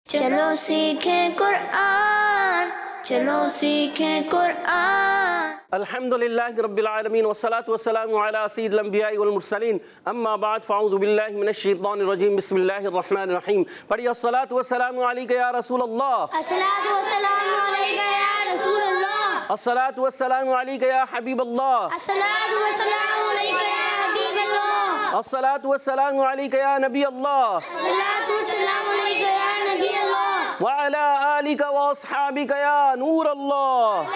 चलो सीखें कुरान, चलो सीखें कुरान। अल्हम्दुलिल्लाहि रब्बिल आलमीन वस्सलातु वस्सलामु अला सय्यिदिल अंबियाइ वल मुरसलीन अम्मा बाद फ़अऊज़ु बिल्लाहि मिनश शैतानिर रजीम बिस्मिल्लाहिर रहमानिर रहीम। पढ़िए अस्सलातु वस्सलामु अलैका या रसूलल्लाह, अस्सलातु वस्सलामु अलैका या रसूलल्लाह, अस्सलातु वस्सलामु अलैका या हबीबल्लाह, अस्सलातु वस्सलामु अलैका या हबीबल्लाह, अस्सलातु वस्सलामु अलैका या नबी अल्लाह, अस्सलातु वस्सलामु अलैका या नबी अल्लाह, व अला आलिका व अस्हाबिका या नूर अल्लाह।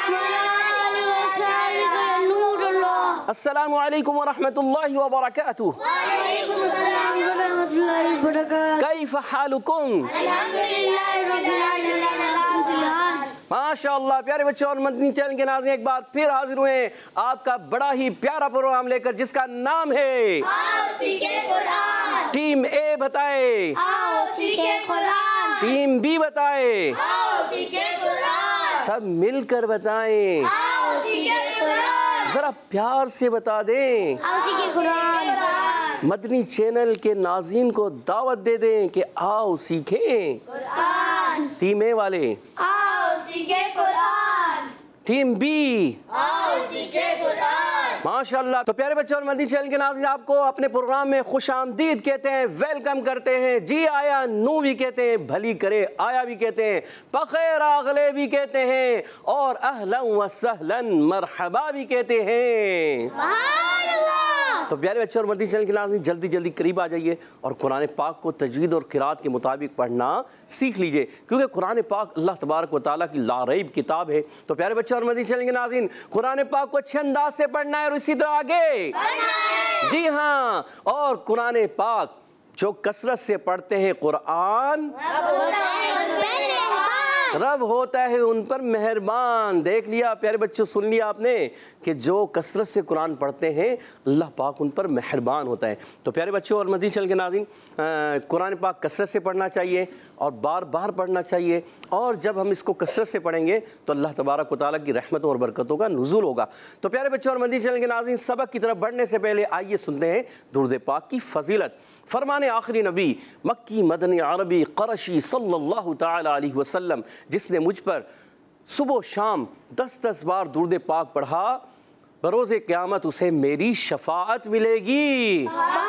अस्सलामु अलैकुम व रहमतुल्लाहि व बरकातुहू। वालेकुम अस्सलाम व रहमतुल्लाहि व बरकातुहू। कैफ हालुकुम? अल्हम्दुलिल्लाहि रब्बिल आलमीन। माशाअल्लाह। प्यारे बच्चों और मदनी चैनल के नाज़रीन, एक बार फिर हाजिर हुए हैं आपका बड़ा ही प्यारा प्रोग्राम लेकर, जिसका नाम है आओ सीखें कुरान, टीम ए बताए, आओ सीखें कुरान, टीम बी बताए, आओ सीखें कुरान, सब मिलकर बताएं। आओ सीखें कुरान, जरा प्यार से बता दें। आओ सीखें कुरान, मदनी चैनल के नाज़रीन को दावत दे दें कि आओ सीखें कुरान, टीम ए वाले, आओ सीखें कुरान, टीम बी, आओ सीखें कुरान। माशाअल्लाह। तो प्यारे बच्चों और मदनी चैनल के नाज़रीन, आपको अपने प्रोग्राम में खुश आमदीद कहते हैं, वेलकम करते हैं। जी आया नू भी कहते हैं, भली करे आया भी कहते हैं, बखैर आगले भी कहते हैं, और अहलन व सहलन मरहबा भी कहते हैं। सुभान अल्लाह। तो प्यारे बच्चों और मदनी चैनल के नाज़रीन, जल्दी जल्दी करीब आ जाइए और कुरान पाक को तजवीद और क़िराअत के मुताबिक पढ़ना सीख लीजिए, क्योंकि कुरान पाक अल्लाह तबारक व तआला की लारैब किताब है। तो प्यारे बच्चों और मदनी चैनल के नाज़रीन, कुरान पाक को अच्छे अंदाज से पढ़ना है और इसी तरह आगे। जी हाँ, और कुरान पाक जो कसरत से पढ़ते हैं, कुरान रब होता है उन पर मेहरबान। देख लिया प्यारे बच्चों, सुन लिया आपने कि जो कसरत से कुरान पढ़ते हैं, अल्लाह पाक उन पर मेहरबान होता है। तो प्यारे बच्चों और मदनी चैनल के नाज़रीन, कुरान पाक कसरत से पढ़ना चाहिए और बार बार पढ़ना चाहिए, और जब हम इसको कसरत से पढ़ेंगे तो अल्लाह तबारक व तआला की रहमतों और बरकतों का नुज़ूल होगा। तो प्यारे बच्चों और मदनी चैनल के नाज़रीन, सबक की तरफ बढ़ने से पहले आइए सुनते हैं दुरूद पाक की फजीलत। फरमाने आखिरी नबी मक्की मदनी अरबी क़रशी सल्लल्लाहु तआला अलैहि वसल्लम, जिसने मुझ पर सुबह शाम 10-10 बार दुरूद पाक पढ़ा, बरोज़े क़यामत उसे मेरी शफ़ाअत मिलेगी।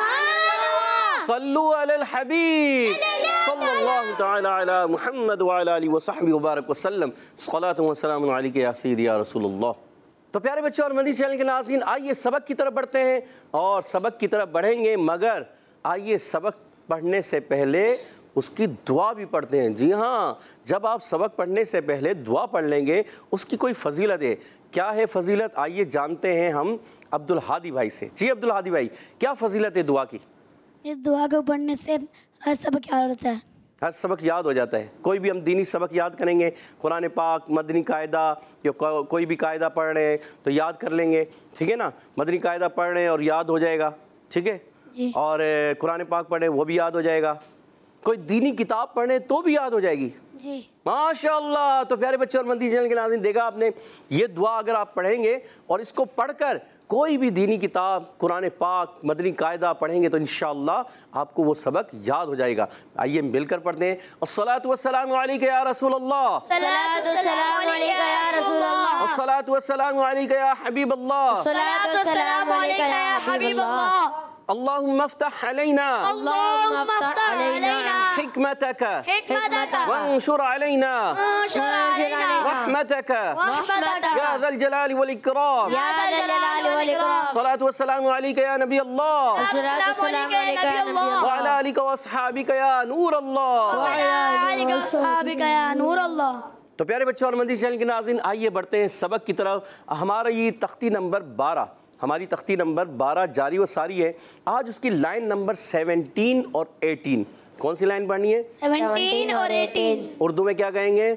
सल्लु अलल हबीब सल्लल्लाहु तआला अला मुहम्मद व अला आलिहि व सहबिहि व बारक वसल्लम। सलातु व सलामुन अलैका या सय्यदी या रसूलल्लाह। तो प्यारे बच्चों और मदनी चैनल के नाज़रीन, आइए सबक की तरफ बढ़ते हैं और सबक की तरफ बढ़ेंगे, मगर आइए सबक पढ़ने से पहले उसकी दुआ भी पढ़ते हैं। जी हाँ, जब आप सबक पढ़ने से पहले दुआ पढ़ लेंगे, उसकी कोई फजीलत है। क्या है फजीलत, आइए जानते हैं हम अब्दुल हादी भाई से। जी अब्दुल हादी भाई, क्या फजीलत है दुआ की? इस दुआ को पढ़ने से हर सबक याद होता है। हर सबक याद हो जाता है। कोई भी हम दीनी सबक याद करेंगे, कुरान पाक, मदनी कायदा या कोई भी कायदा पढ़ रहे हैं तो याद कर लेंगे, ठीक है ना। मदनी कायदा पढ़ रहे हैं और याद हो जाएगा, ठीक है। और कुरान पाक पढ़े वो भी याद हो जाएगा। कोई दीनी किताब पढ़े तो भी याद हो जाएगी। जी माशाअल्लाह। तो प्यारे बच्चों और मदनी चैनल के नाज़रीन, देखा आपने, ये दुआ अगर आप पढ़ेंगे और इसको पढ़कर कोई भी दीनी किताब, कुरान पाक, मदनी कायदा पढ़ेंगे तो इंशाअल्लाह आपको वो सबक याद हो जाएगा। आइए मिलकर पढ़ते हैं। अस्सलातु वस्सलामु अलैका या रसूलल्लाह, सलातु वस्सलामु अलैका या रसूलल्लाह, अस्सलातु वस्सलामु अलैका या हबीबल्लाह, सलातु वस्सलामु अलैका या हबीबल्लाह। अल्लाहुम्मा अफ्तह अलैना अल्लाहुम्मा अफ्तह अलैना हिकमतक हिकमतक वंशुर अलैना वंशुर अलैना रहमतक रहमतक या ज़ल जलाली वल इकराम। या ज़ल जलाली वल इकराम। सलातु वस्सलामु अलैका या नबी अल्लाह, सलातु वस्सलामु अलैका या नबी अल्लाह, व अला आलिका व अस्हाबिका या नूर अल्लाह। व अला आलिका व अस्हाबिका या नूर अल्लाह। तो प्यारे बच्चों और मदनी चैनल के नाज़रीन, आइए बढ़ते हैं सबक की तरफ। हमारा ये तख्ती नंबर 12, हमारी तख्ती नंबर 12 जारी व सारी है। आज उसकी लाइन नंबर 17 और 18। कौन सी लाइन पढ़नी है? 17 और 18। उर्दू में क्या कहेंगे?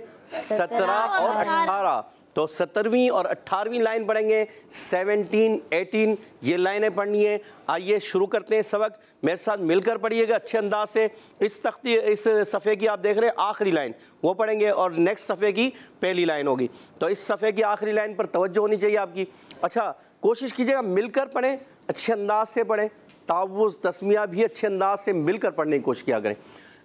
17 और 18। तो 17वीं और 18वीं लाइन पढ़ेंगे। 17, 18 ये लाइनें पढ़नी है। आइए शुरू करते हैं सबक। मेरे साथ मिलकर पढ़िएगा अच्छे अंदाज से। इस सफ़े की आप देख रहे हैं आखिरी लाइन, वो पढ़ेंगे और नेक्स्ट सफ़े की पहली लाइन होगी। तो इस सफ़े की आखिरी लाइन पर तवज्जो होनी चाहिए आपकी। अच्छा, कोशिश कीजिएगा मिलकर पढ़ें, अच्छे अंदाज से पढ़ें। तावुज़ तस्मिया भी अच्छे अंदाज से मिलकर पढ़ने की कोशिश किया करें।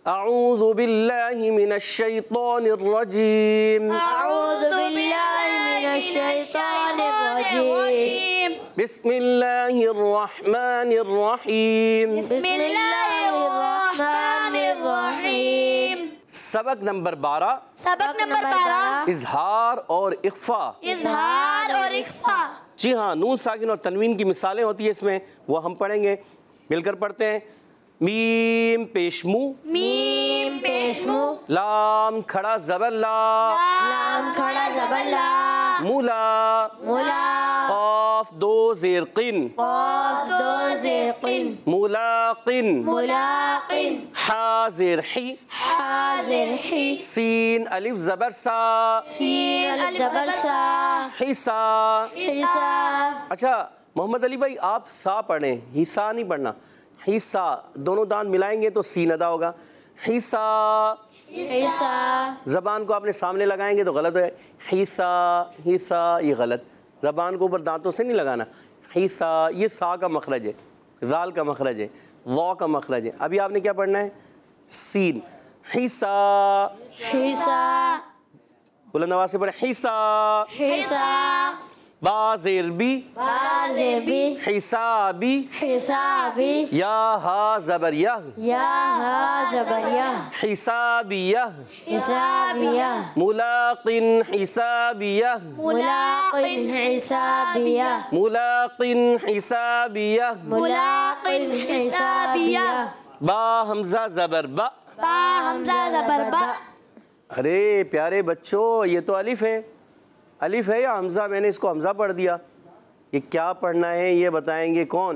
अऊज़ु बिल्लाहि मिनश शैतानिर रजीम। अऊज़ु बिल्लाहि मिनश शैतानिर रजीम। बिस्मिल्लाहिर रहमानिर रहीम। बिस्मिल्लाहिर रहमानिर रहीम। सबक नंबर 12, सबक नंबर 12, इजहार और इख्फा। इजहार और इख्फा। जी हाँ, नून साकिन और तनवीन की मिसालें होती है इसमें, वो हम पढ़ेंगे, मिलकर पढ़ते हैं। मीम पेशमू, मीम पेशमू, लाम खड़ा ज़बर ला, लाम खड़ा ज़बर ला, मूला, मुला, क़ाफ दो ज़ेर क़िन, क़ाफ दो ज़ेर क़िन, मुलाक़िन, मुलाक़िन, हा ज़ेर ही, हा ज़ेर ही, सीन अलिफ ज़बर सा, सीन अलिफ ज़बर सा, हिसा। हिसा। अच्छा मोहम्मद अली भाई, आप सा पढ़ें, हिसा नहीं पढ़ना, हिस्सा। दोनों दांत मिलाएंगे तो सीन अदा होगा। हिस्सा, हिसा। ज़बान को आपने सामने लगाएंगे तो गलत है। हिस्सा, हिस्सा, ये गलत। ज़बान को ऊपर दांतों से नहीं लगाना। हिस्सा, ये सा का मखरज है, ज़ाल का मखरज है, वा का मखरज है। अभी आपने क्या पढ़ना है? सीन। हिस्सा, हिसा, बुलंद आवाज़ से पढ़े, हिस्सा। हिसा, बाज़ेर बी, बाज़ेर बी, हिसाबी, हिसाबी, या हा ज़बर यह, या हा ज़बर या, हिसाबियह, हिसाबिया, मुलाक़िन हिसाबियह, मुलाक़िन हिसाबिया, मुलाक़िन हिसाबियह। मुलाक़िन हिसाबिया। बा हमज़ा ज़बर बा। बा हमज़ा ज़बर बा। अरे प्यारे बच्चों, ये तो अलिफ है। अलिफ है या हमज़ा? मैंने इसको हमज़ा पढ़ दिया। ये क्या पढ़ना है ये बताएंगे कौन?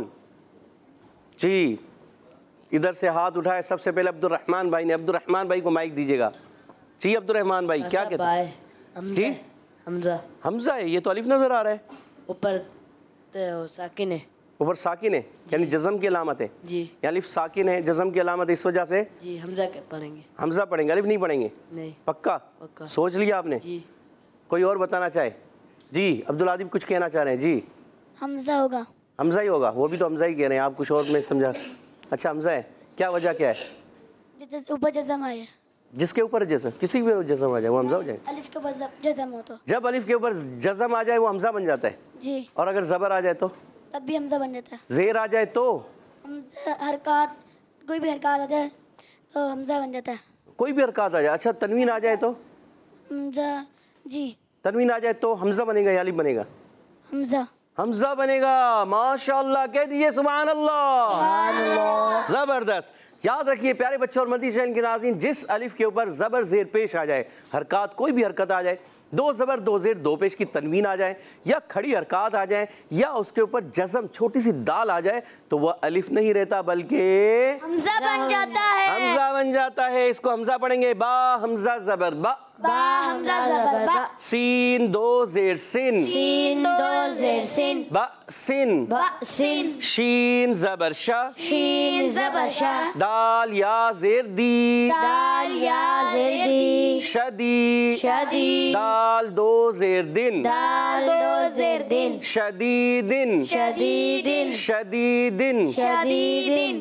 जी, इधर से हाथ उठाए सबसे पहले अब्दुर्रहमान भाई ने। अब्दुर्रहमान भाई को माइक दीजिएगा। जी अब्दुर्रहमान भाई, क्या कहते हैं? जी हमजा। हमज़ा है, ये तो अलिफ नज़र आ रहा है। ऊपर तो साकिन है ऊपर साकिन है, यानी जज़म की अलामत है। जी। अलिफ साकिन है, जज़म की अलामत है, इस वजह से जी हमजा के पढ़ेंगे। हमज़ा पढ़ेंगे, अलिफ नहीं पढ़ेंगे। नहीं। पक्का? पक्का। सोच लिया आपने? जी। कोई और बताना चाहे? जी अब्दुल आदिब कुछ कहना चाह रहे हैं। जी हमजा होगा। हमज़ा ही होगा, वो भी तो हमज़ा ही कह रहे हैं, आप कुछ और में समझा। अच्छा हमज़ा है, क्या वजह क्या है? ऊपर जज़म आए, जिसके ऊपर जज़म, किसी के ऊपर जज़म आ जाए वो हमज़ा हो जाए। अलिफ के ऊपर जज़म हो तो जब अलिफ के ऊपर जज़म आ जाए वो हमज़ा बन जाता है। जी, और अगर ज़बर आ जाए तो? तब भी हमजा बन जाता है। ज़ेर आ जाए तो? हमजा हरकत, कोई भी हरकत आ जाए तो हमजा बन जाता है। कोई भी हरकत आ जाए। अच्छा तनवीन आ जाए तो? हमजा, जी तनवीन आ जाए तो हमज़ा बनेगा या अलिफ बनेगा? हमजा। हमज़ा बनेगा। माशाअल्लाह, कह दीजिए सुभान अल्लाह। ज़बरदस्त। याद रखिए प्यारे बच्चों और मदनी शहर के नाज़रीन, जिस अलिफ के ऊपर ज़बर ज़ेर पेश आ जाए, हरकत कोई भी हरकत आ जाए, दो ज़बर दो ज़ेर दो पेश की तनवीन आ जाए, या खड़ी हरकत आ जाए, या उसके ऊपर जज़म छोटी सी दाल आ जाए, तो वह अलिफ नहीं रहता बल्कि हमज़ा बन जाता है। हमज़ा बन जाता है। इसको हमज़ा पढ़ेंगे। बा हमज़ा ज़बर बा, बा हमज़ा ज़बर बा, सीन दो ज़ेर सिन, सीन दो ज़ेर सिन, बा सिन, बा सिन, शीन ज़बर शा, शीन ज़बर शा, दाल या ज़ेर दी, दाल या ज़ेर दी, शदी, शदी, दाल दो ज़ेर दिन, दाल दो ज़ेर दिन, शदीदिन, शदीदिन, शदीदिन, शदीदिन,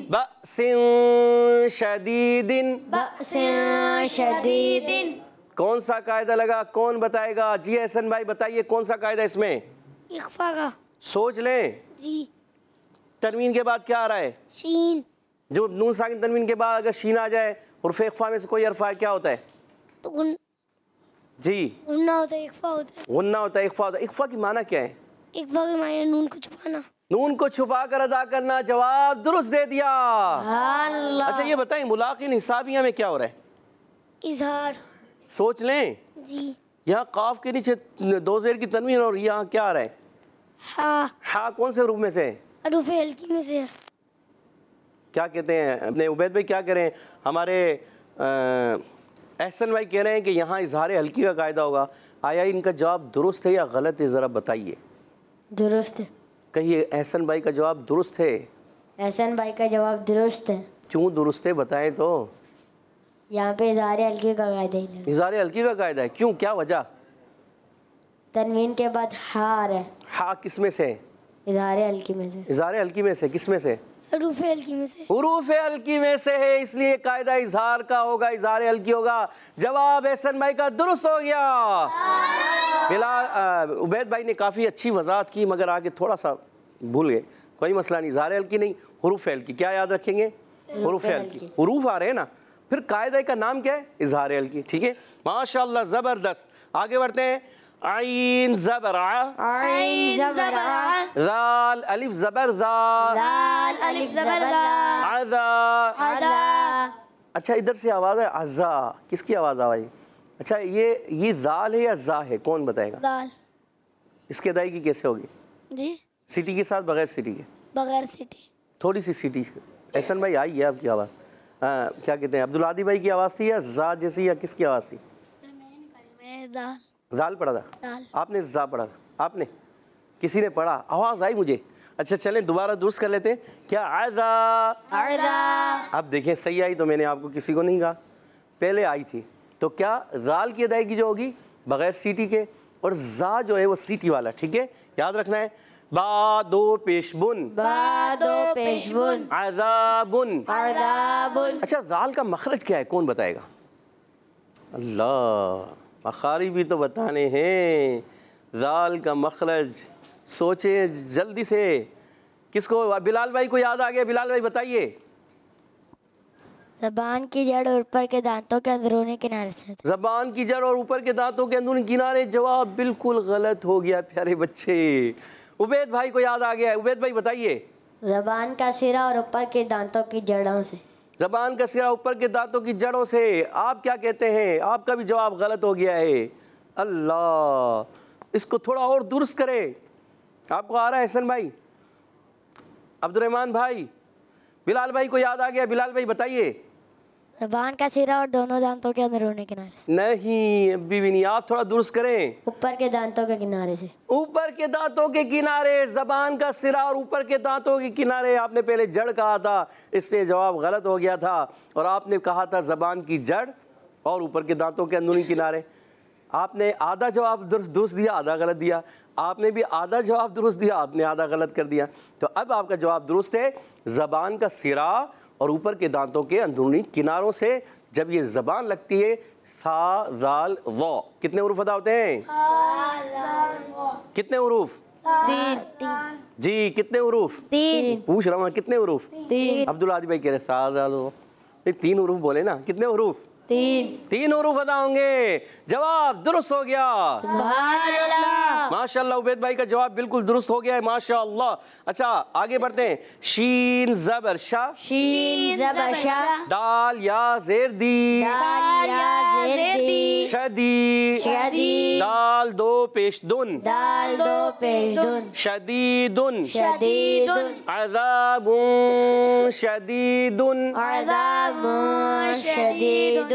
बअसिन शदीदिन। बअसिन शदीदिन। कौन सा कायदा लगा, कौन बताएगा? जी एहसन भाई बताइए, कौन सा कायदा इसमें? इख्फा का। सोच लें। जी, तनवीन के बाद क्या आ रहा है? शीन। जो नून साकिन तनवीन के बाद अगर शीन आ जाए और इख्फा में से कोई हरफ आए, क्या होता है? तो गुन जी गुन्ना होता है, इख्फा होता है। गुन्ना होता है, इख्फा होता है। इख्फा की माना क्या है? इख्फा के मायने नून को छुपाना। नून को छुपा कर अदा करना। जवाब दुरुस्त दे दिया। अल्लाह। अच्छा ये बताएं, मुलाक़िन हिसाबिया में क्या हो रहा है? इजहार। सोच लें। जी, यहाँ काफ के नीचे दो ज़ेर की तनवीन और यहाँ क्या आ रहा है? हा। हा कौन से रूप में से? हरूफ हल्की में से। क्या कहते हैं अपने उबैद भाई, क्या कह रहे हैं? हमारे एहसन भाई कह रहे हैं कि यहाँ इजहार हल्की का कायदा होगा। आया इनका जवाब दुरुस्त है या गलत है, ज़रा बताइए। दुरुस्त है। कहिए एहसन भाई का जवाब दुरुस्त है। एहसन भाई का जवाब दुरुस्त है। क्यों दुरुस्त है बताएं तो? यहाँ पे इज़हार हल्की का कायदा ही लगा। इजहार हल्की का कायदा है, क्यों, क्या वजह? तनवीन के बाद हा आ रहा है, हा किस में से? इज़हार हल्की में से। इजहार हल्की में से, किस में से? हरूफ हल्की में से। हुरूफ हल्की में से है, इसलिए कायदा इजहार का होगा, इजहार हल्की होगा। जवाब एहसन भाई का दुरुस्त हो गया। बिलाल उबैद भाई ने काफ़ी अच्छी वजाहत की, मगर आगे थोड़ा सा भूल गए। कोई मसला नहीं, इजहार हल्की नहीं, हुरूफ हल्की। क्या याद रखेंगे? हुरूफ हल्की। हुरूफ आ रहे हैं ना, फिर कायदे का नाम क्या है? इजहार हल्की। ठीक है, माशाल्लाह, ज़बरदस्त। आगे बढ़ते हैं। आइन ज़बर आ, आइन ज़बर आ, ज़ाल अलिफ ज़बर ज़ा, दाल अलिफ ज़बर दा, आज़ा। आदा। अच्छा, इधर से आवाज़ है अज़ा, किसकी आवाज़ आ रही? अच्छा, ये ज़ाल है या ज़ा है, कौन बताएगा? दाल। इसकी अदायगी कैसे होगी? जी, सीटी के साथ, बगैर सीटी के? बगैर सीटी। थोड़ी सी सीटी। एहसन भाई आई है आपकी आवाज़? क्या कहते हैं, अब्दुल आदी भाई की आवाज़ थी या ज़ा जैसी, या किसकी आवाज़ थी? मैंने दाल। ज़ाल पढ़ा था, दाल। आपने ज़ा पढ़ा था, आपने किसी ने पढ़ा, आवाज़ आई मुझे। अच्छा चलें दोबारा दुरुस्त कर लेते हैं। क्या आज़ा? आदा। अब देखें सही आई तो मैंने आपको किसी को नहीं कहा, पहले आई थी। तो क्या ज़ाल की अदायगी जो होगी बगैर सीटी के, और ज़ा जो है वो सीटी वाला। ठीक है, याद रखना है। बा दो पेशबुन, बा दो पेशबुन, आज़ाबुन। अज़ाबुन। अच्छा, ज़ाल का मखरज क्या है, कौन बताएगा? अल्लाह, मखारी भी तो बताने हैं। ज़ाल का मखरज सोचे जल्दी से। किसको? बिलाल भाई को याद आ गया? बिलाल भाई बताइए। ज़बान की जड़ और ऊपर के दांतों के अंदरूनी किनारे से। ज़बान की जड़ और ऊपर के दांतों के अंदरूनी किनारे। जवाब बिल्कुल गलत हो गया प्यारे बच्चे। उबैद भाई को याद आ गया है, उबैद भाई बताइए। ज़बान का सिरा और ऊपर के दांतों की जड़ों से। ज़बान का सिरा ऊपर के दांतों की जड़ों से। आप क्या कहते हैं? आपका भी जवाब गलत हो गया है। अल्लाह, इसको थोड़ा और दुरुस्त करें। आपको आ रहा है एहसन भाई, अब्दुर्रहमान भाई? बिलाल भाई को याद आ गया? बिलाल भाई बताइए। ज़बान का सिरा और दोनों दांतों के अंदरूनी किनारे से। नहीं, अभी भी नहीं। आप थोड़ा दुरुस्त करें। ऊपर के दांतों के किनारे से। ऊपर के दांतों के किनारे। ज़बान का सिरा और ऊपर के दांतों के किनारे। आपने पहले जड़ कहा था, इसलिए जवाब गलत हो गया था। और आपने कहा था ज़बान की जड़ और ऊपर के दांतों के अंदरूनी किनारे। आपने आधा जवाब दुरुस्त दिया, आधा गलत दिया। आपने भी आधा जवाब दुरुस्त दिया, आपने आधा गलत कर दिया। तो अब आपका जवाब दुरुस्त है। ज़बान का सिरा और ऊपर के दांतों के अंदरूनी किनारों से जब ये ज़बान लगती है, सा ज़ाल वो, कितने हुरूफ अदा होते हैं? कितने हुरूफ? तीन। जी, कितने हुरूफ? तीन। पूछ रहा हूँ, कितने हुरूफ? तीन। अब्दुल आदी भाई कह रहे सा ज़ाल वो। ये 3 हुरूफ बोले ना, कितने हुरूफ? तीन। 3 हुरूफ अदा होंगे। जवाब दुरुस्त हो गया। माशाअल्लाह, उबैद भाई का जवाब बिल्कुल दुरुस्त हो गया है, माशाअल्लाह। अच्छा, आगे बढ़ते हैं। शीन ज़बर शा, शीन ज़बर शा, दाल या ज़ेर दी, दाल या ज़ेर दी, शदी, शदी, दाल दो पेश दुन, दाल दो पेश दुन, शदीदुन, शदीदुन, अज़ाबुन शदीदुन, अज़ाबुन शदीदुन,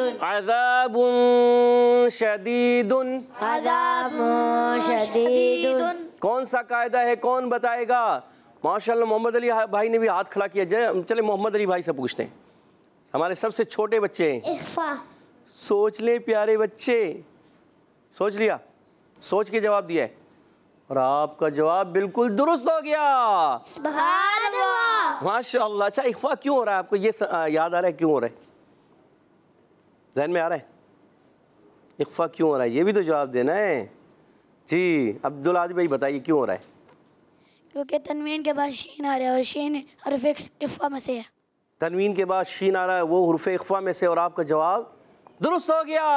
अज़ाबुन शदीदुन। अज़ाबुन शदीदुन। कौन सा कायदा है, कौन बताएगा? माशाल्लाह, मोहम्मद अली भाई ने भी हाथ खड़ा किया। चले मोहम्मद अली भाई से पूछते हैं, हमारे सबसे छोटे बच्चे हैं। इख्फा। सोच ले प्यारे बच्चे, सोच लिया, सोच के जवाब दिया है, और आपका जवाब बिल्कुल दुरुस्त हो गया। सुभान अल्लाह। माशाल्लाह। अच्छा, इख्फा क्यों हो रहा है आपको? ये याद आ रहा है क्यों हो रहा है? ज़हन में आ रहा है इख्फा क्यों हो रहा है? ये भी तो जवाब देना है। जी, अब्दुल आदी भाई बताइए क्यों हो रहा है? क्योंकि तनवीन के बाद शीन आ रहा है और शीन हरफ इख्फा में से है। तनवीन के बाद शीन आ रहा है, वो हुर्फ इख्फा में से, और आपका जवाब दुरुस्त हो गया।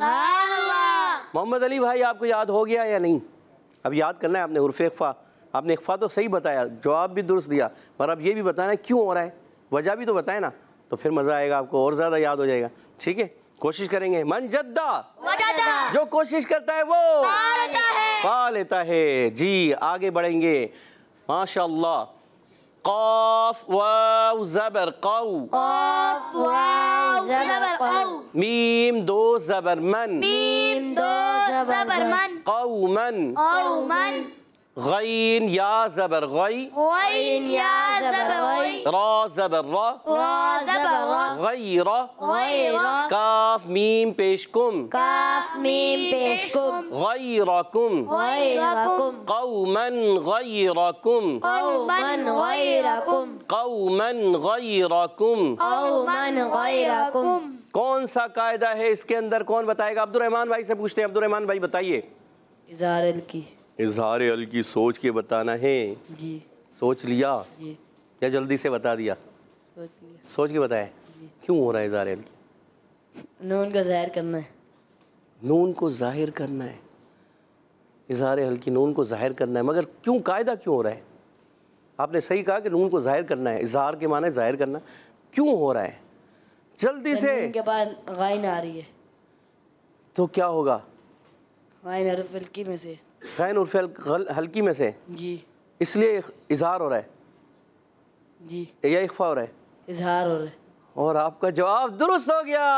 मोहम्मद अली भाई, आपको याद हो गया या नहीं? अब याद करना है आपने हुर्फ इख्फा। आपने इख्फा तो सही बताया, जवाब भी दुरुस्त दिया, पर अब ये भी बताना है क्यों हो रहा है, वजह भी तो बताए ना, तो फिर मज़ा आएगा, आपको और ज़्यादा याद हो जाएगा। ठीक है, कोशिश करेंगे। मन जद्दा, जो कोशिश करता है वो पा लेता है। जी, आगे बढ़ेंगे। माशाअल्लाह। क़ाफ वाव ज़बर क़ौ, क़ाफ वाव ज़बर क़ौ, मीम दो ज़बर मन, मीम दो ज़बर मन, क़ौमन, क़ौमन, गईन या ज़बर गई, गईन या ज़बर गई, रा ज़बर रा, रा ज़बर रा, गैरा, गैरा, काफ मीम पेश कुम, काफ मीम पेश कुम, गैरकुम, गैरकुम, कौमन गैरकुम, कौमन गैरकुम, कौमन गैरकुम। कौमन गैरकुम। कौन सा कायदा है इसके अंदर, कौन बताएगा? अब्दुर्रहमान भाई से पूछते हैं। अब्दुर्रहमान भाई बताइए। इज़हार अल की। इज़हार अल की सोच के बताना है। जी सोच लिया जी या जल्दी से बता दिया? सोच लिया। सोच के बताए। क्यों हो रहा है इज़हार अल की? नून का ज़ाहिर करना है। नून को ज़ाहिर करना है। इज़हार अल की नून को ज़ाहिर करना है, मगर क्यों, कायदा क्यों हो रहा है? आपने सही कहा कि नून को ज़ाहिर करना है, इज़हार के माने ज़ाहिर करना। क्यों हो रहा है? जल्दी से। नून के बाद गाइन आ रही है, तो क्या होगा? गाइन हरफ हल्की में से। गैन उर्फ हल्की में से, जी इसलिए इज़हार हो रहा है जी या इख्फा हो रहा है? इज़हार हो रहा है। और आपका जवाब दुरुस्त हो गया।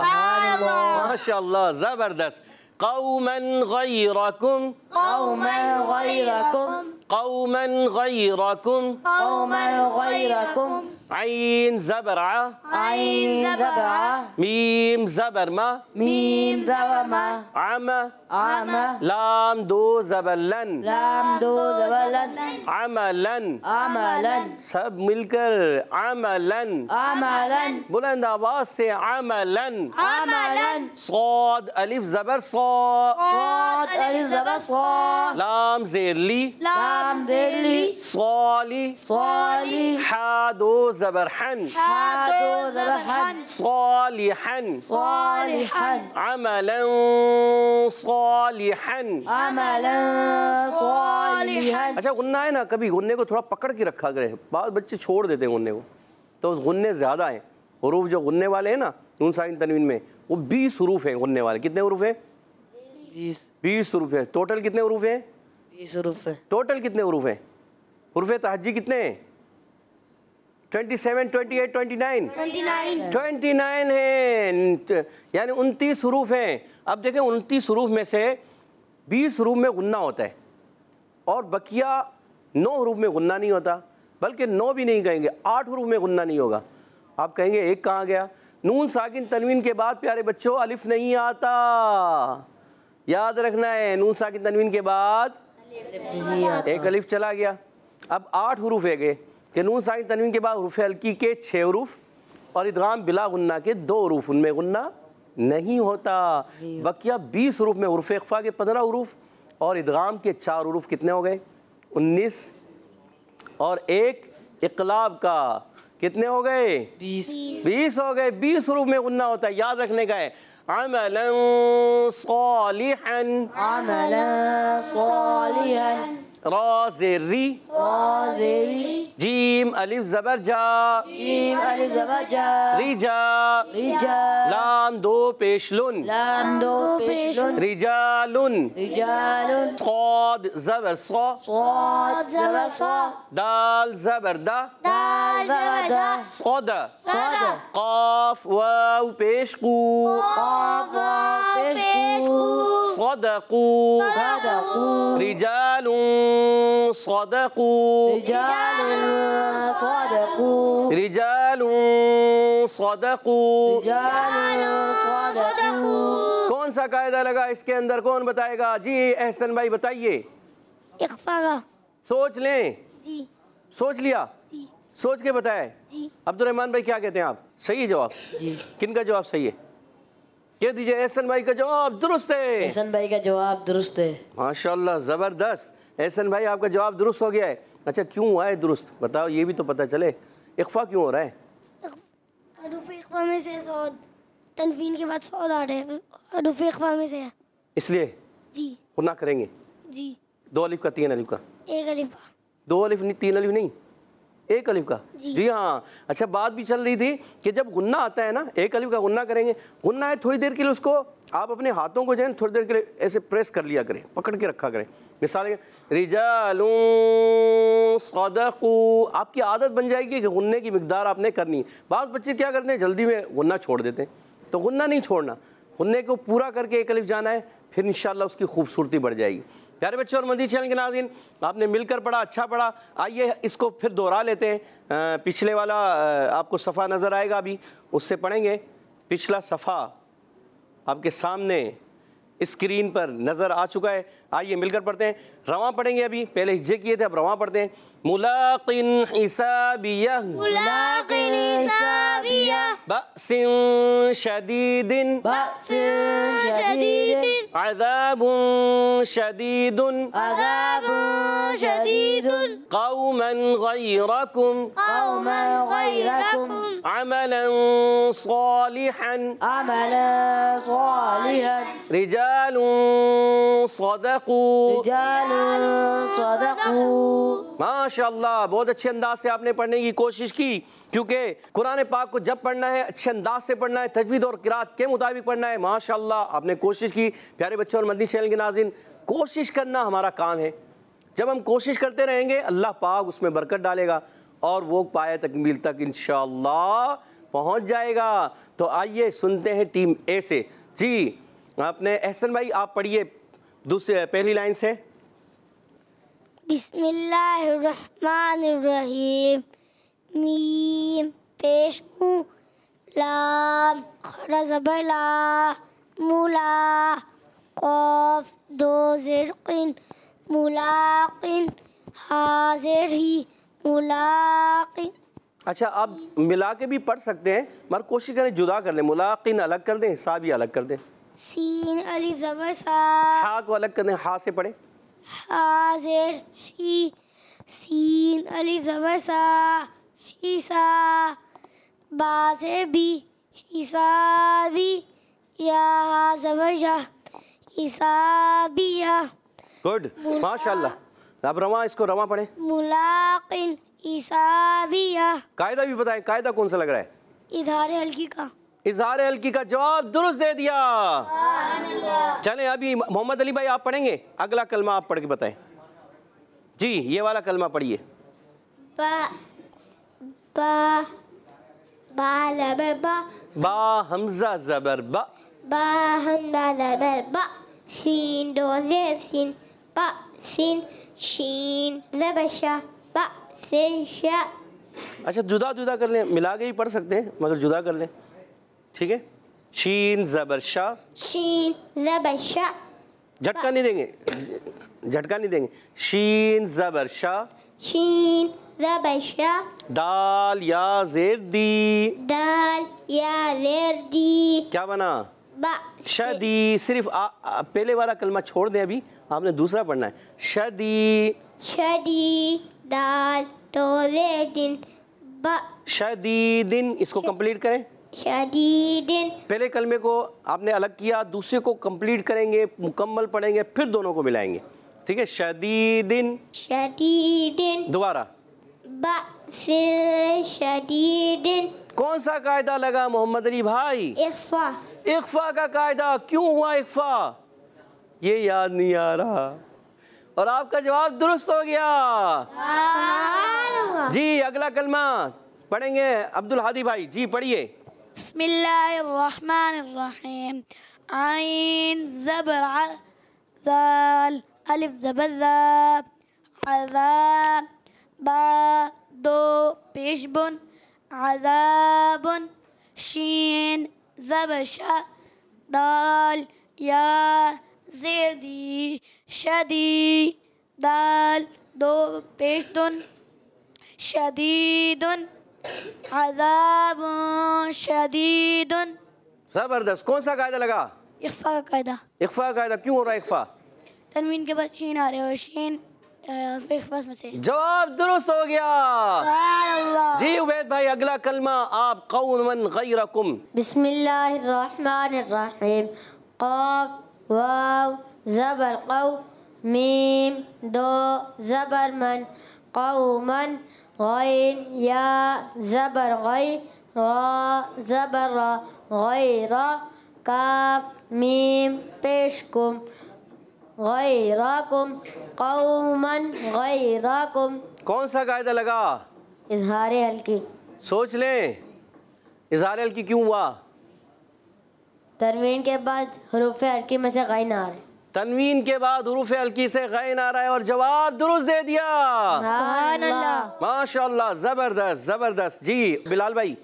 माशाअल्लाह, ज़बरदस्त। कौमन गैरकुम, कौमन गैरकुम, कौमन गैरकुम, कौमन गैरकुम, आइन ज़बर आ, आइन ज़बर आ, मीम ज़बर मा, मीम ज़बर मा, आम, आमा, लाम दो ज़बर लन, लाम दो ज़बर लन, अमलन। अमलन, सब मिलकर अमलन, अमलन, बुलंद आवाज से अमलन। अमलन, सौद अलिफ ज़बर सौ, साद अलिफ ज़बर सा, लाम ज़ेर ली, लाम ज़ेर ली, सौली, साली, हा दो ज़बर हन, हा दो ज़बर हन, सालिहन, सालिहन, अमलन सालिहन। अमलन सालिहन। अच्छा, गुन्ना है ना, कभी गुन्ने को थोड़ा पकड़ के रखा करे। बाद बच्चे छोड़ देते हैं गुन्ने को, तो गुन्ने ज़्यादा हैं। हरूफ जो गुन्ने वाले हैं ना, नून साकिन तनवीन में, वो 20 हरूफ हैं गुन्ने वाले। कितने हरूफ हैं? 20 हरूफ है। टोटल कितने हरूफ हैं? 20 हरूफ है। टोटल कितने हरूफ हैं? हरूफ तहज्जी कितने हैं? 27, 28, 29, 29 हैं, यानी 29 हरूफ हैं। अब देखें, 29 हरूफ में से 20 हरूफ में गुन्ना होता है और बकिया 9 हरूफ में गुन्ना नहीं होता, बल्कि 9 भी नहीं कहेंगे, 8 हरूफ में गुन्ना नहीं होगा। आप कहेंगे एक कहाँ गया? नून साकिन तनवीन के बाद प्यारे बच्चों अलिफ नहीं आता, याद रखना है। नून साकिन तनवीन के बाद एक अलिफ चला गया। अब 8 हरूफ है गए कि नून साकिन तनवीन के बाद हरूफ हल्की के 6 हरूफ और इदगाम बिला गुन्ना के 2 हरूफ, उनमें गुन्ना नहीं होता। बकिया 20 हरूफ में हरूफ इख्फा के 15 हरूफ और इदगाम के 4 हरूफ कितने हो गए? 19, और एक इक़लाब का कितने हो गए? 20 हो गए। 20 हरूफ में गुन्ना होता है, याद रखने का है। अमलन सालिहन, अमलन सालिहन, रा ज़ेर री, रा ज़ेर री, जीम अलिफ ज़बर जा, जीम अलिफ ज़बर जा, रिजा, रिजा, लाम दो पेशलुन, लाम दो पेशलुन, रिजालुन, रिजालुन, क़ाद ज़बर सा, साद ज़बर सा, दाल ज़बर दा, दाल ज़बर दा, सद, सद, क़ाफ वाव पेश कू, क़ाफ वाव पेश कू, सदक़ू, सदक़ू, रिजालुन सदक़ू, रिजालुन सदक़ू, रिजालुन सदक़ू। रिजालुन सदक़ू। कौन सा कायदा लगा इसके अंदर, कौन बताएगा? जी एहसन भाई बताइए। इख्फा का। सोच लें। जी सोच लिया? जी सोच के बताए। जी। अब्दुर्रहमान भाई क्या कहते हैं आप? सही है जवाब? जी। किन का जवाब सही है? कह दीजिए। एहसन भाई का जवाब दुरुस्त है। एहसन भाई का जवाब दुरुस्त है। माशाल्लाह, ज़बरदस्त। एहसन भाई आपका जवाब दुरुस्त हो गया है। अच्छा, क्यों हुआ है दुरुस्त, बताओ, ये भी तो पता चले। इख्फा क्यों हो रहा है? हरूफ इख्फा में से सौद, तनवीन के बाद सौद आ रहे हैं, हरूफ इख्फा में से है। इसलिए जी गुना करेंगे। जी। 2 अलिफ का 3 अलिफ का? एक अलिफ का। 2 अलिफ नहीं, 3 अलिफ नहीं, 1 अलिफ का। जी हाँ। अच्छा, बात भी चल रही थी कि जब गुन्ना आता है ना, 1 अलिफ का गुन्ना करेंगे। गुन्ना है, थोड़ी देर के लिए उसको आप अपने हाथों को जो है थोड़ी देर के लिए ऐसे प्रेस कर लिया करें, पकड़ के रखा करें। मिसाल रिजालुन सदक़ू, आपकी आदत बन जाएगी कि गुन्ने की मिकदार आपने करनी है। बाद बच्चे क्या करते हैं, जल्दी में गुन्ना छोड़ देते हैं, तो गुन्ना नहीं छोड़ना, गुन्ने को पूरा करके 1 अलिफ जाना है, फिर इंशाल्लाह उसकी खूबसूरती बढ़ जाएगी। प्यारे बच्चों और मदनी चैनल के नाज़रीन, आपने मिलकर पढ़ा, अच्छा पढ़ा। आइए इसको फिर दोहरा लेते हैं। पिछले वाला आपको सफ़ा नज़र आएगा, अभी उससे पढ़ेंगे। पिछला सफ़ा आपके सामने स्क्रीन पर नज़र आ चुका है। आइए मिलकर पढ़ते हैं। रवां पढ़ेंगे, अभी पहले हिज्जे किए थे, अब रवां पढ़ते हैं। मुलाक़िन हिसाबियह मुलाक़िन हिसाबियह बअसिन शदीदिन बअसिन शदीदिन अज़ाबुन शदीदुन अज़ाबुन शदीदुन क़ौमन गैरकुम क़ौमन गैरकुम अमलन सालिहन अमलन सालिहन रिजालुन सदक़ू। रिजालुन सदक़ू। माशाअल्लाह, बहुत अच्छे अंदाज से आपने पढ़ने की कोशिश की, क्योंकि कुरान पाक को जब पढ़ना है अच्छे अंदाज से पढ़ना है, तजवीद और किरात के मुताबिक पढ़ना है। माशाअल्लाह आपने कोशिश की। प्यारे बच्चों और मदनी चैनल के नाज़रीन, कोशिश करना हमारा काम है। जब हम कोशिश करते रहेंगे अल्लाह पाक उसमें बरकत डालेगा और वो पाए तकमील तक इंशाअल्लाह पहुँच जाएगा। तो आइए सुनते हैं टीम ए से। जी आपने एहसन भाई आप पढ़िए दूसरे पहली लाइन से। बिस्मिल्लाहिर्रहमानिर्रहीम। मीम पेश मुँह, लाम खड़ा ज़बर ला, मुला, क़ाफ दो ज़िरक़िन, मुलाक़िन, हाज़िर ही, मुलाक़िन। अच्छा, आप मिला के भी पढ़ सकते हैं, मगर कोशिश करें जुदा कर लें। मुलाक़िन अलग कर दें, हिस्सा भी अलग कर दें। सीन अलिफ ज़बर सा, हा को अलग कर दें, हा से पढ़े। हाज़िर ही, सीन अलिफ ज़बर सा, हिसा, बाज़िर भी, हिसाबी, या हा ज़बर या, हिसाबिया। गुड, माशाअल्लाह। अब रवां, इसको रवां पढ़े। मुलाक़िन हिसाबिया। कायदा भी बताएं, कायदा कौन सा लग रहा है? इज़हार हल्की का। इज़हार हल्की का जवाब दुरुस्त दे दिया। चलें अभी मोहम्मद अली भाई आप पढ़ेंगे, अगला कलमा आप पढ़ के बताएं। जी ये वाला कलमा पढ़िए। बा बा बा ज़बर बा, बा हमजा ज़बर बा, बा हमजा ज़बर बा, सीन दो ज़ेर सीन, बा सीन, शीन ज़बर शा, बा सीन शा। अच्छा जुदा जुदा कर लें, मिला के ही पढ़ सकते हैं मगर जुदा कर लें, ठीक है। शीन ज़बर शा, शीन ज़बर शा, झटका नहीं देंगे, झटका नहीं देंगे। शीन ज़बर शा, शीन ज़बर शा, दाल या ज़ेर दी, दाल या ज़ेर दी, क्या बना? बा शदी। सिर्फ पहले वाला कलमा छोड़ दें, अभी आपने दूसरा पढ़ना है। शदी, शदी, दाल दो ज़ेर दिन, बा शदीदिन, इसको कंप्लीट करें। शदीदिन। पहले कलमे को आपने अलग किया, दूसरे को कंप्लीट करेंगे, मुकम्मल पढ़ेंगे, फिर दोनों को मिलाएंगे, ठीक है। शदीदिन, शदीदिन, दोबारा। बा से शदीदिन। कौन सा कायदा लगा मोहम्मद अली भाई? इख्फा। इख्फा का कायदा। क्यों हुआ इख्फा? ये याद नहीं आ रहा और आपका जवाब दुरुस्त हो गया। जी अगला कलमा पढ़ेंगे अब्दुल हादी भाई, जी पढ़िए। बिस्मिल्लाहिर्रहमानिर्रहीम। आइन ज़बर आ, ज़ाल अलिफ ज़बर ज़ा, अज़ाब, बा दो पेश बुन, अज़ाबुन, शीन ज़बर शा, दाल या ज़ेर दी, शदी, दाल दो पेश दुन, शदीदुन, अज़ाबुन शदीदुन। जबरदस्त। कौन सा कायदा लगा? इख्फा का कायदा। इख्फा का कायदा। क्यों हो रहा है इख्फा? तनवीन के बाद शीन आ रहे हो, शीन फिर इख्फा में से। जवाब दुरुस्त हो गया। जी उबैद भाई अगला कलमा आप। कौमन गैरकुम। बिस्मिल्लाहिर्रहमानिर्रहीम। क़ाफ वाव ज़बर क़ौ, मीम दो ज़बर मन, क़ौमन, गैर या ज़बर गै, रा ज़बर रा, गैरा, काफ मीम पेश कुम, गैराकुम, कौमन गैराकुम। कौन सा कायदा लगा? इज़हार हल्की। सोच लें, इज़हार हल्की क्यों हुआ? तनवीन के बाद हरूफ हल्की में से गैन आ रहे। तनवीन के बाद हुरूफ हल्की से गैन आ रहा है और जवाब दुरुस्त दे दिया। माशाअल्लाह, जबरदस्त जबरदस्त। जी बिलाल भाई।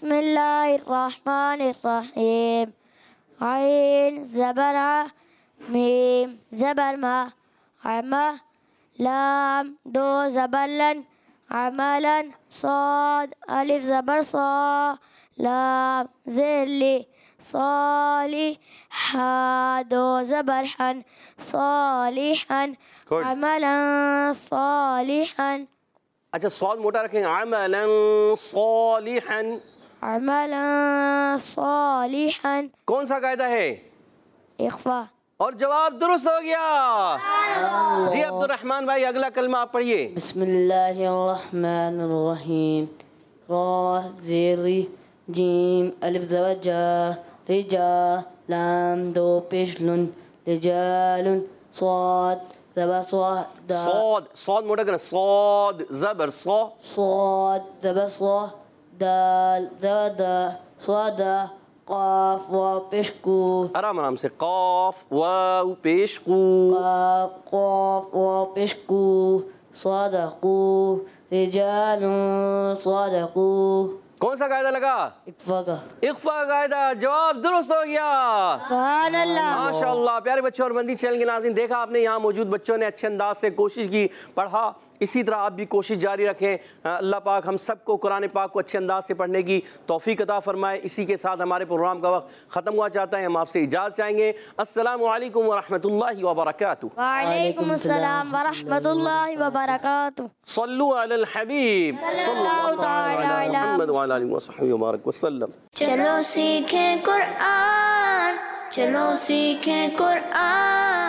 बिस्मिल्लाहिर्रहमानिर्रहीम। आइन ज़बर आ, मीम ज़बर मा, अमा लाम दो ज़बर लन, अमलन साद अलिफ ज़बर सा, लाम ज़िल्ली साली हा दो ज़बर हन, सालिहन Good. अमलन सालिहन, अच्छा सौद मोटा रखेंगे, अमलन सालिहन। अमलन सालिहन। कौन सा कायदा है? इख्फा। और जवाब दुरुस्त हो गया। जी अब्दुर्रहमान भाई अगला कलमा आप पढ़िए। बिस्मिल्लाहिर्रहमानिर्रहीम। रा ज़ेरी जीम अलिफ ज़बर जा, रिजा लाम दो पेश लुन, रिजालुन स्वाद ज़बर स्वा दा, सौद सौद मोटा करना, सौद जबर सौ, स्वाद ज़बर स्वा दाल ज़बर दा, स्वादा क़ाफ वा पेश कू, आराम आराम से, कॉफ वाव पेश कू, क़ाफ क़ाफ वा पेश कू, स्वादक़ू रिजालुन स्वादक़ू। कौन सा कायदा लगा? इक्फ़ा का। इख्फा कायदा। जवाब दुरुस्त हो गया। माशाअल्लाह। प्यारे बच्चों और बंदी चैनल के नाज़रीन, देखा आपने यहाँ मौजूद बच्चों ने अच्छे अंदाज से कोशिश की, पढ़ा। इसी तरह आप भी कोशिश जारी रखें। अल्लाह पाक हम सबको कुरान पाक को अच्छे अंदाज से पढ़ने की तौफीक अता फरमाए। इसी के साथ हमारे प्रोग्राम का वक्त ख़त्म हुआ चाहता है। हम आपसे इजाज़त चाहेंगे। अस्सलामु अलैकुम व रहमतुल्लाहि व बरकातुहू। वालेकुम अस्सलाम व रहमतुल्लाहि व बरकातुहू। सल्लु अलल हबीब सल्लल्लाहु तआला अलैहि मुहम्मद व अला आलिहि व सहबिहि व बारक वसल्लम। चलो सीखें कुरान, चलो सीखें कुरान।